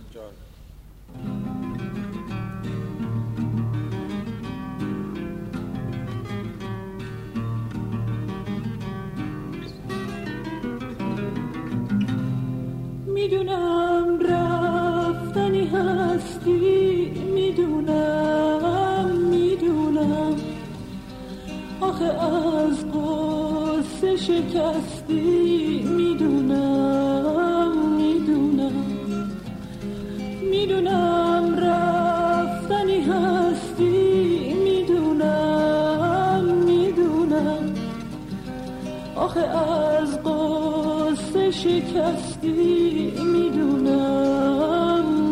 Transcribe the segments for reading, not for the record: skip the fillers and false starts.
جان. میدونم رفتنی هستی، میدونم آخه از قصه شکستی، میدونم رفتنی هستی، میدونم آخه از قصه شکستی، میدونم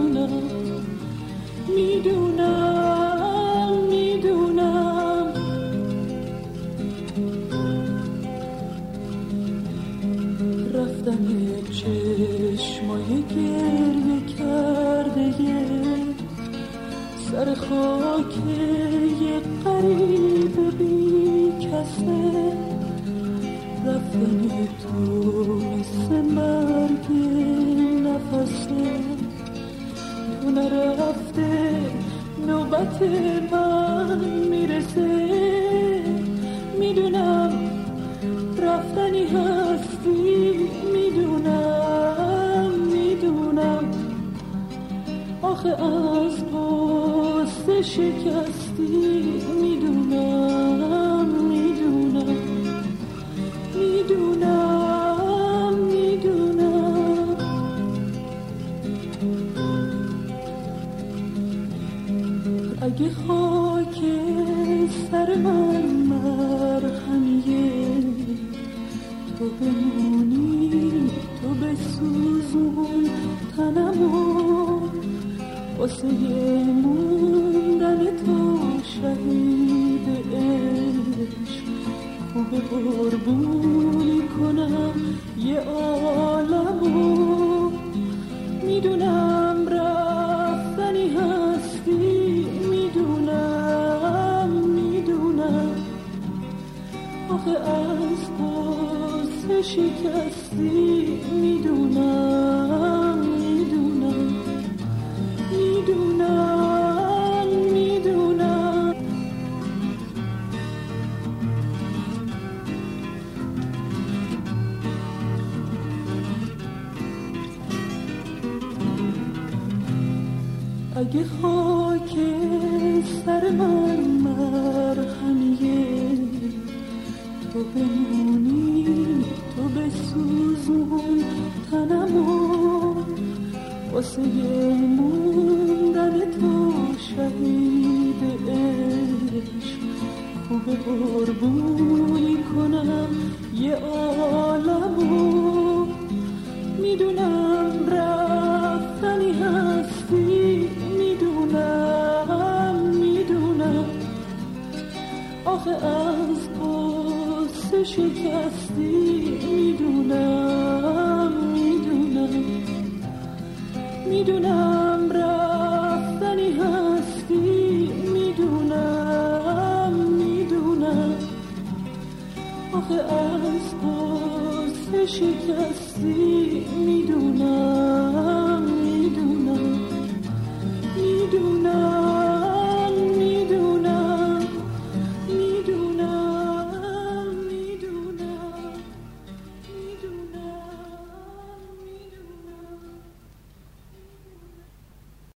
رفتن چشمای گریه کرده سر خاک یه غریب بی کسه، رفتن تو مثل مرگ نفسه، تو نرفته نوبت من میرسه، میدونم رفتنی هستی، میدونم آخه از قصه شکستی، میدونم اگه خاک سر من مرهمیه، تو بمونی، تو بسوزون تنمو، واسه موندن تو شهید عشق خوب قربونی کنم یه عالمو، میدونم رفتنی هستی، میدونم آخه از قصه شکستی، میدونم اگه خاک سر من مرهمیه، تو بمونی، تو بسوزون تنمو، واسه موندن تو شهید عشق خوب قربونی کنم یه عالمو، میدونم رفتنی هستی، میدونم آخه از قصه شکستی، میدونم رفتنی هستی، میدونم آخه از قصه شکستی، میدونم